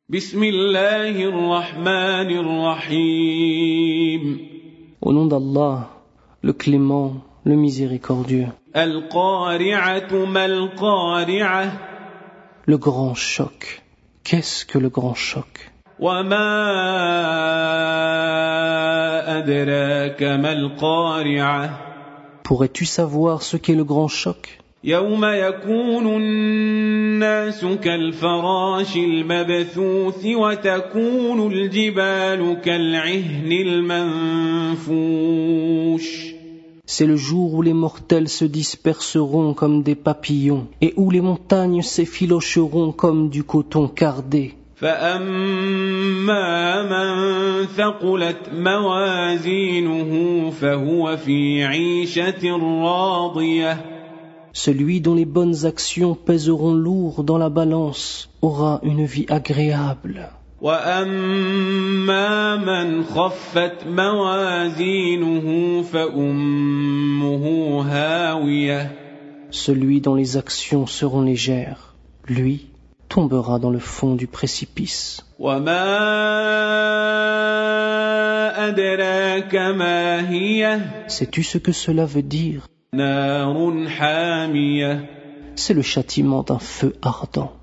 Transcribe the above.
بسم الله الرحمن الرحيم Au nom d'Allah, le clément, le miséricordieux. القارعة ما القارعة Le grand choc. Qu'est-ce que le grand choc? وما أدراك ما القارعة Pourrais-tu savoir ce qu'est le grand choc? يوم يكون الناس كالفراش المبثوث وتكون الجبال كالعهن المنفوش C'est le jour où les mortels se disperseront comme des papillons et où les montagnes s'effilocheront comme du coton cardé. فأما من ثقلت موازينه فهو في عيشة راضية Celui dont les bonnes actions pèseront lourd dans la balance aura une vie agréable. وأما من خفت موازينه فأمه هاوية Celui dont les actions seront légères, lui, tombera dans le fond du précipice. وما أدراك ما هي Sais-tu ce que cela veut dire? نار حامية C'est le châtiment d'un feu ardent.